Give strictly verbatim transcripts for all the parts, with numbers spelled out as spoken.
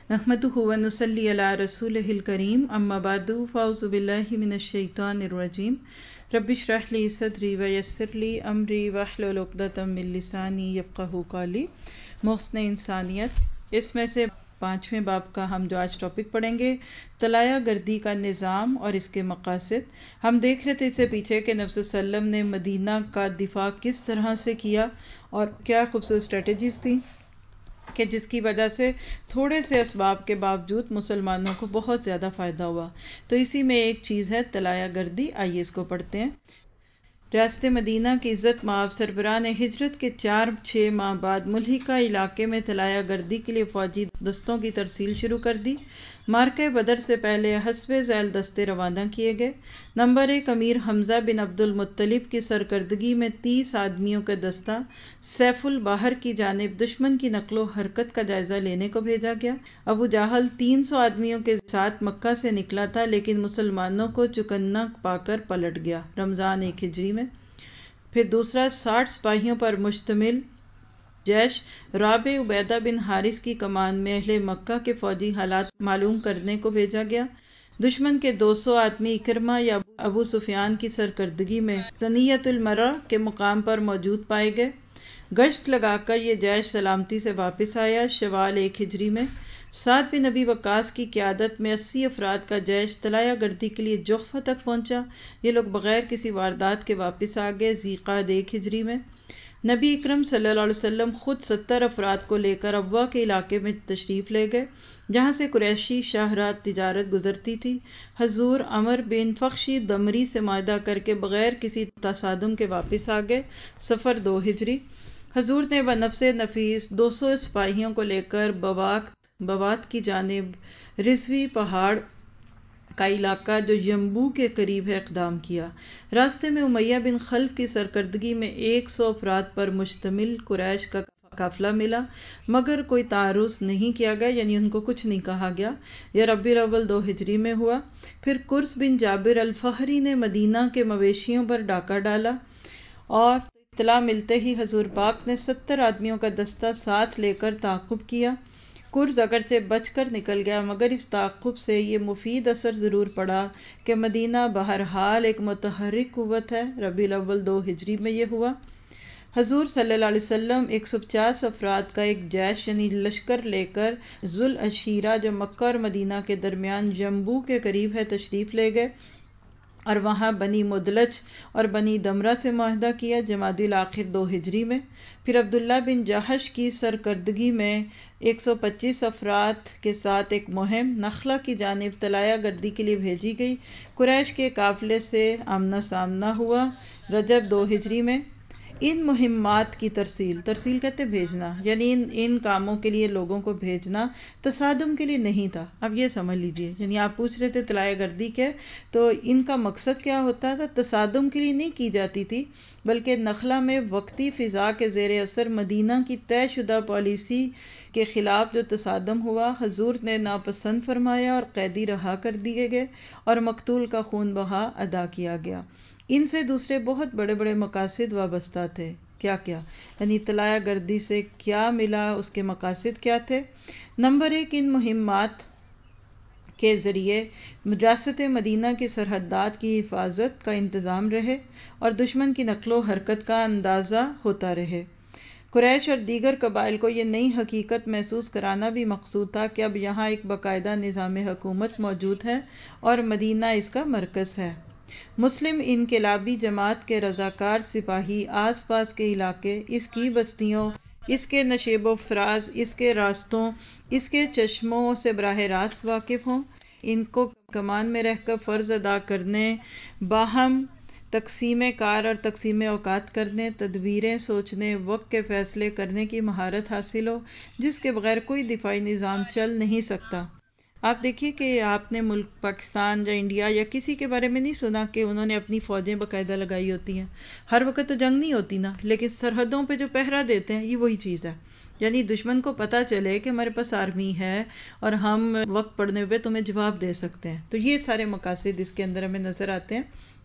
نحمدہ و نصلی علی رسولہ الکریم اما بعد فاعوذ باللہ من الشیطان الرجیم رب اشرح لی صدری ویسر لی امری واحلل عقدۃ من لسانی یفقہوا قولی۔ محسن انسانیت، اس میں سے پانچویں باب کا ہم جو آج ٹاپک پڑھیں گے، طلایہ گردی کا نظام اور اس کے مقاصد۔ ہم دیکھ رہے تھے اس سے پیچھے کہ نبی صلی اللہ علیہ وسلم نے مدینہ کا دفاع کس طرح سے کیا اور کیا خوبصورت اسٹریٹجیز تھیں کہ جس کی وجہ سے تھوڑے سے اسباب کے باوجود مسلمانوں کو بہت زیادہ فائدہ ہوا۔ تو اسی میں ایک چیز ہے طلایہ گردی، آئیے اس کو پڑھتے ہیں۔ ریاست مدینہ کی عزت مآب سربراہ نے ہجرت کے چار چھ ماہ بعد ملحقہ علاقے میں طلایہ گردی کے لیے فوجی دستوں کی ترسیل شروع کر دی۔ معرکہ بدر سے پہلے حسب ذیل دستے روانہ کیے گئے۔ نمبر ایک، امیر حمزہ بن عبد المطلب کی سرکردگی میں تیس آدمیوں کا دستہ سیف البحر کی جانب دشمن کی نقل و حرکت کا جائزہ لینے کو بھیجا گیا۔ ابو جہل تین سو آدمیوں کے ساتھ مکہ سے نکلا تھا، لیکن مسلمانوں کو چکنا پا کر پلٹ گیا، رمضان ایک ہجری میں۔ پھر دوسرا، ساٹھ سپاہیوں پر مشتمل جیش رابع عبیدہ بن حارث کی کمان میں اہل مکہ کے فوجی حالات معلوم کرنے کو بھیجا گیا۔ دشمن کے دو سو آدمی اکرمہ یا ابو سفیان کی سرکردگی میں ثنیۃ المرہ کے مقام پر موجود پائے گئے۔ گشت لگا کر یہ جیش سلامتی سے واپس آیا، شوال ایک ہجری میں۔ سعد بن ابی وقاص کی قیادت میں اسی افراد کا جیش طلایہ گردی کے لیے جحفہ تک پہنچا۔ یہ لوگ بغیر کسی واردات کے واپس آ گئے، ذی قعد ایک ہجری میں۔ نبی اکرم صلی اللہ علیہ وسلم خود ستر افراد کو لے کر ابوا کے علاقے میں تشریف لے گئے، جہاں سے قریشی شاہراہ تجارت گزرتی تھی۔ حضور عمر بن فخشی دمری سے معاہدہ کر کے بغیر کسی تصادم کے واپس آ گئے، صفر دو ہجری۔ حضور نے بنفس نفیس دو سو سپاہیوں کو لے کر بواقت بوات کی جانب رضوی پہاڑ کا علاقہ جو ینبوع کے قریب ہے اقدام کیا۔ راستے میں امیہ بن خلف کی سرکردگی میں ایک سو افراد پر مشتمل قریش کا قافلہ ملا، مگر کوئی تعرض نہیں کیا گیا، یعنی ان کو کچھ نہیں کہا گیا۔ یہ ربیع الاول دو ہجری میں ہوا۔ پھر قرظ بن جابر الفہری نے مدینہ کے مویشیوں پر ڈاکہ ڈالا اور اطلاع ملتے ہی حضور پاک نے ستر آدمیوں کا دستہ ساتھ لے کر تعاقب کیا۔ قرظ اگرچہ بچ کر نکل گیا، مگر اس تعاقب سے یہ مفید اثر ضرور پڑا کہ مدینہ بہرحال ایک متحرک قوت ہے۔ ربیع الاول دو ہجری میں یہ ہوا۔ حضور صلی اللہ علیہ وسلم ایک سو پچاس افراد کا ایک جیش یعنی لشکر لے کر ذوالعشیرہ جو مکہ اور مدینہ کے درمیان ینبوع کے قریب ہے تشریف لے گئے اور وہاں بنی مدلج اور بنی دمرہ سے معاہدہ کیا، جمادی الاخر دو ہجری میں۔ پھر عبداللہ بن جہش کی سرکردگی میں ایک سو پچیس افراد کے ساتھ ایک مہم نخلہ کی جانب طلایہ گردی کے لیے بھیجی گئی۔ قریش کے قافلے سے آمنا سامنا ہوا، رجب دو ہجری میں۔ ان مہمات کی ترسیل ترسیل کہتے بھیجنا، یعنی ان ان کاموں کے لیے لوگوں کو بھیجنا تصادم کے لیے نہیں تھا۔ اب یہ سمجھ لیجئے، یعنی آپ پوچھ رہے تھے طلایہ گردی کے، تو ان کا مقصد کیا ہوتا تھا؟ تصادم کے لیے نہیں کی جاتی تھی، بلکہ نخلہ میں وقتی فضا کے زیر اثر مدینہ کی طے شدہ پالیسی کے خلاف جو تصادم ہوا، حضور نے ناپسند فرمایا اور قیدی رہا کر دیے گئے اور مقتول کا خون بہا ادا کیا گیا۔ ان سے دوسرے بہت بڑے بڑے مقاصد وابستہ تھے۔ کیا کیا؟ یعنی طلایہ گردی سے کیا ملا، اس کے مقاصد کیا تھے؟ نمبر ایک، ان مہمات کے ذریعے ریاست مدینہ کی سرحدات کی حفاظت کا انتظام رہے اور دشمن کی نقل و حرکت کا اندازہ ہوتا رہے۔ قریش اور دیگر قبائل کو یہ نئی حقیقت محسوس کرانا بھی مقصود تھا کہ اب یہاں ایک باقاعدہ نظام حکومت موجود ہے اور مدینہ اس کا مرکز ہے۔ مسلم انقلابی جماعت کے رضاکار سپاہی آس پاس کے علاقے، اس کی بستیوں، اس کے نشیب و فراز، اس کے راستوں، اس کے چشموں سے براہ راست واقف ہوں، ان کو کمان میں رہ کر فرض ادا کرنے، باہم تقسیم کار اور تقسیم اوقات کرنے، تدبیریں سوچنے، وقت کے فیصلے کرنے کی مہارت حاصل ہو، جس کے بغیر کوئی دفاعی نظام چل نہیں سکتا۔ آپ دیکھیے کہ آپ نے ملک پاکستان یا انڈیا یا کسی کے بارے میں نہیں سنا کہ انہوں نے اپنی فوجیں باقاعدہ لگائی ہوتی ہیں۔ ہر وقت تو جنگ نہیں ہوتی نا، لیکن سرحدوں پہ جو پہرا دیتے ہیں یہ وہی چیز ہے، یعنی دشمن کو پتہ چلے کہ ہمارے پاس آرمی ہے اور ہم وقت پڑنے پہ تمہیں جواب دے سکتے ہیں۔ تو یہ سارے مقاصد اس کے اندر ہمیں نظر آتے ہیں۔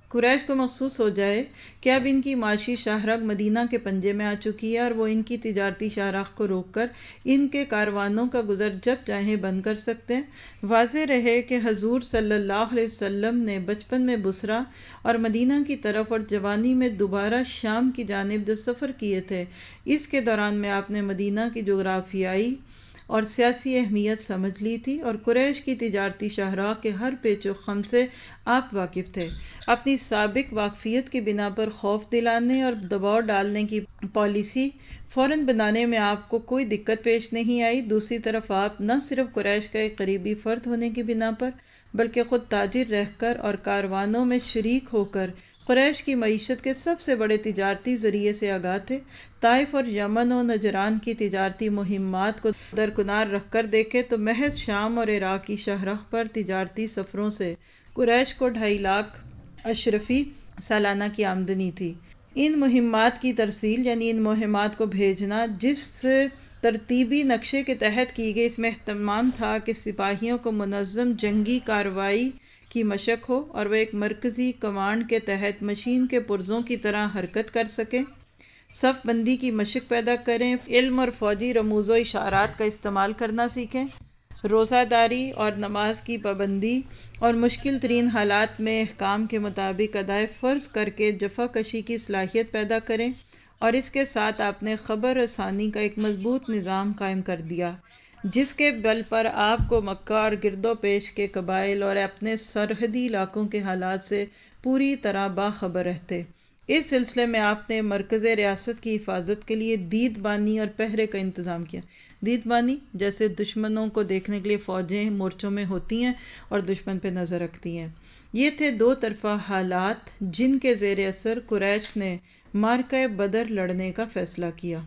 قریش کو محسوس ہو جائے کہ اب ان کی معاشی شاہراہ مدینہ کے پنجے میں آ چکی ہے اور وہ ان کی تجارتی شاہراہ کو روک کر ان کے کاروانوں کا گزر جب چاہیں بند کر سکتے ہیں۔ واضح رہے کہ حضور صلی اللہ علیہ وسلم نے بچپن میں بصرہ اور مدینہ کی طرف اور جوانی میں دوبارہ شام کی جانب جو سفر کیے تھے، اس کے دوران میں آپ نے مدینہ کی جغرافیائی اور سیاسی اہمیت سمجھ لی تھی اور قریش کی تجارتی شاہراہ کے ہر پیچ و خم سے آپ واقف تھے۔ اپنی سابق واقفیت کی بنا پر خوف دلانے اور دباؤ ڈالنے کی پالیسی فوراً بنانے میں آپ کو کوئی دقت پیش نہیں آئی۔ دوسری طرف آپ نہ صرف قریش کا ایک قریبی فرد ہونے کی بنا پر بلکہ خود تاجر رہ کر اور کاروانوں میں شریک ہو کر قریش کی معیشت کے سب سے بڑے تجارتی ذریعے سے آگاہ تھے۔ طائف اور یمن و نجران کی تجارتی مہمات کو درکنار رکھ کر دیکھیں تو محض شام اور عراق کی شاہراہ پر تجارتی سفروں سے قریش کو ڈھائی لاکھ اشرفی سالانہ کی آمدنی تھی۔ ان مہمات کی ترسیل یعنی ان مہمات کو بھیجنا جس ترتیبی نقشے کے تحت کی گئی، اس میں اہتمام تھا کہ سپاہیوں کو منظم جنگی کارروائی کی مشق ہو اور وہ ایک مرکزی کمانڈ کے تحت مشین کے پرزوں کی طرح حرکت کر سکیں، صف بندی کی مشق پیدا کریں، علم اور فوجی رموز و اشارات کا استعمال کرنا سیکھیں، روزہ داری اور نماز کی پابندی اور مشکل ترین حالات میں احکام کے مطابق ادائے فرض کر کے جفا کشی کی صلاحیت پیدا کریں، اور اس کے ساتھ آپ نے خبر رسانی کا ایک مضبوط نظام قائم کر دیا جس کے بل پر آپ کو مکہ اور گرد و پیش کے قبائل اور اپنے سرحدی علاقوں کے حالات سے پوری طرح باخبر رہتے۔ اس سلسلے میں آپ نے مرکز ریاست کی حفاظت کے لیے دید بانی اور پہرے کا انتظام کیا۔ دید بانی جیسے دشمنوں کو دیکھنے کے لیے فوجیں مورچوں میں ہوتی ہیں اور دشمن پہ نظر رکھتی ہیں، یہ تھے دو طرفہ حالات جن کے زیر اثر قریش نے معرکہ بدر لڑنے کا فیصلہ کیا۔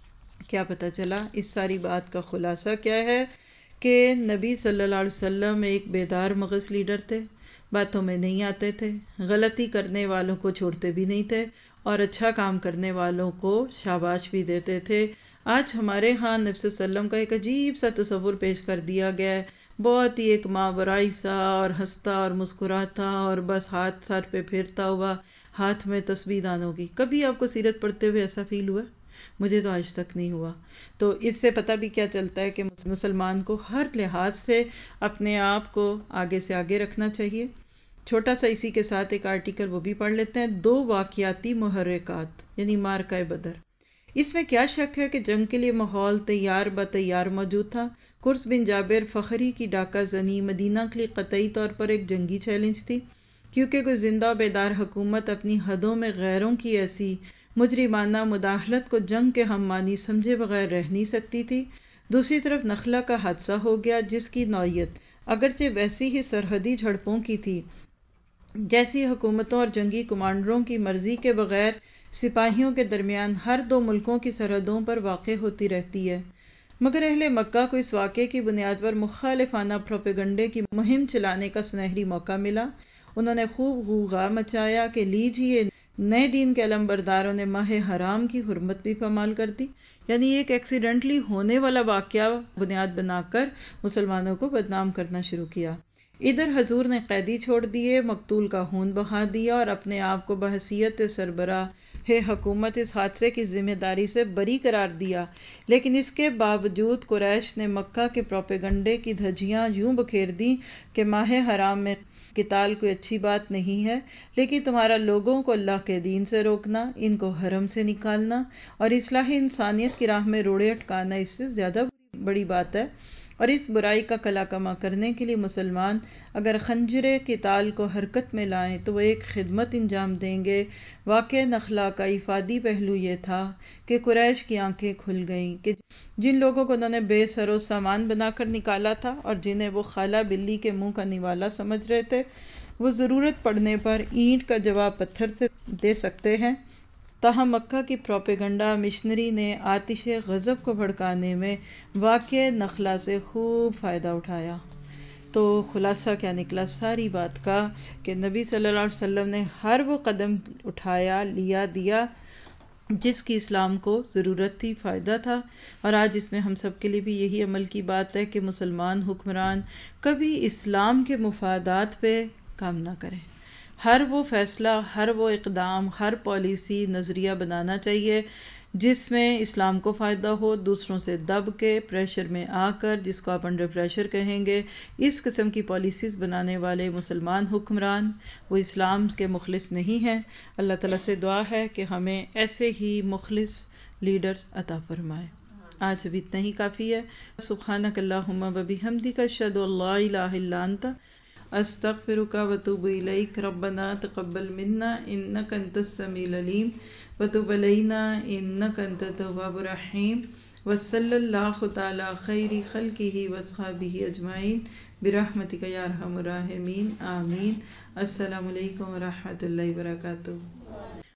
کیا پتہ چلا؟ اس ساری بات کا خلاصہ کیا ہے کہ نبی صلی اللہ علیہ وسلم ایک بیدار مغز لیڈر تھے، باتوں میں نہیں آتے تھے، غلطی کرنے والوں کو چھوڑتے بھی نہیں تھے اور اچھا کام کرنے والوں کو شاباش بھی دیتے تھے۔ آج ہمارے ہاں نبی صلی اللہ علیہ وسلم کا ایک عجیب سا تصور پیش کر دیا گیا ہے، بہت ہی ایک ماورائی سا اور ہنستا اور مسکراتا اور بس ہاتھ سر پہ پھیرتا ہوا، ہاتھ میں تسبیح دانوں کی۔ کبھی آپ کو سیرت پڑھتے ہوئے ایسا فیل ہوا؟ مجھے تو آج تک نہیں ہوا۔ تو اس سے پتہ بھی کیا چلتا ہے کہ مسلمان کو ہر لحاظ سے اپنے آپ کو آگے سے آگے رکھنا چاہیے۔ چھوٹا سا اسی کے ساتھ ایک آرٹیکل وہ بھی پڑھ لیتے ہیں، دو واقعاتی محرکات یعنی معرکہ بدر۔ اس میں کیا شک ہے کہ جنگ کے لیے ماحول تیار بہ تیار موجود تھا۔ قرظ بن جابر فخری کی ڈاکہ زنی مدینہ کے لیے قطعی طور پر ایک جنگی چیلنج تھی، کیونکہ کوئی زندہ و بیدار حکومت اپنی حدوں میں غیروں کی ایسی مجرمانہ مداخلت کو جنگ کے ہم معنی سمجھے بغیر رہ نہیں سکتی تھی۔ دوسری طرف نخلا کا حادثہ ہو گیا جس کی نوعیت اگرچہ ویسی ہی سرحدی جھڑپوں کی تھی جیسی حکومتوں اور جنگی کمانڈروں کی مرضی کے بغیر سپاہیوں کے درمیان ہر دو ملکوں کی سرحدوں پر واقع ہوتی رہتی ہے، مگر اہل مکہ کو اس واقعے کی بنیاد پر مخالفانہ پروپیگنڈے کی مہم چلانے کا سنہری موقع ملا۔ انہوں نے خوب غوغا مچایا کہ لیجیے نئے دین کے علمبرداروں نے ماہ حرام کی حرمت بھی پامال کر دی، یعنی ایک ایکسیڈنٹلی ہونے والا واقعہ بنیاد بنا کر مسلمانوں کو بدنام کرنا شروع کیا۔ ادھر حضور نے قیدی چھوڑ دیے، مقتول کا خون بہا دیا اور اپنے آپ کو بحیثیت سربراہ حکومت اس حادثے کی ذمہ داری سے بری قرار دیا، لیکن اس کے باوجود قریش نے مکہ کے پروپیگنڈے کی دھجیاں یوں بکھیر دیں کہ ماہ حرام میں قتال کوئی اچھی بات نہیں ہے، لیکن تمہارا لوگوں کو اللہ کے دین سے روکنا، ان کو حرم سے نکالنا اور اصلاح انسانیت کی راہ میں روڑے اٹکانا اس سے زیادہ بڑی بات ہے۔ اور اس برائی کا کلا کما کرنے کے لیے مسلمان اگر خنجر قتال کو حرکت میں لائیں تو وہ ایک خدمت انجام دیں گے۔ واقعہ نخلا کا افادی پہلو یہ تھا کہ قریش کی آنکھیں کھل گئیں کہ جن لوگوں کو انہوں نے بے سر و سامان بنا کر نکالا تھا اور جنہیں وہ خالہ بلی کے منہ کا نوالا سمجھ رہے تھے، وہ ضرورت پڑنے پر اینٹ کا جواب پتھر سے دے سکتے ہیں۔ تاہم مکہ کی پروپیگنڈا مشنری نے آتش غضب کو بھڑکانے میں واقعہ نخلا سے خوب فائدہ اٹھایا۔ تو خلاصہ کیا نکلا ساری بات کا کہ نبی صلی اللہ علیہ وسلم نے ہر وہ قدم اٹھایا، لیا دیا جس کی اسلام کو ضرورت تھی، فائدہ تھا، اور آج اس میں ہم سب کے لیے بھی یہی عمل کی بات ہے کہ مسلمان حکمران کبھی اسلام کے مفادات پہ کام نہ کریں، ہر وہ فیصلہ، ہر وہ اقدام، ہر پالیسی، نظریہ بنانا چاہیے جس میں اسلام کو فائدہ ہو، دوسروں سے دب کے پریشر میں آ کر، جس کو آپ انڈر پریشر کہیں گے، اس قسم کی پالیسیز بنانے والے مسلمان حکمران وہ اسلام کے مخلص نہیں ہیں۔ اللہ تعالیٰ سے دعا ہے کہ ہمیں ایسے ہی مخلص لیڈرز عطا فرمائے۔ آج اب اتنا ہی کافی ہے۔ سبحانک اللہم و بحمدک، اشہد ان لا الہ الا انت، استغفرک و اتوب الیک۔ ربنا تقبل منا انک انت السمیع العلیم وتب علینا انک انت التواب الرحیم، وصلی اللہ تعالی خیر خلقہ واصحابہ اجمعین برحمتک یا ارحم الراحمین، آمین۔ السلام علیکم ورحمۃ اللہ وبرکاتہ۔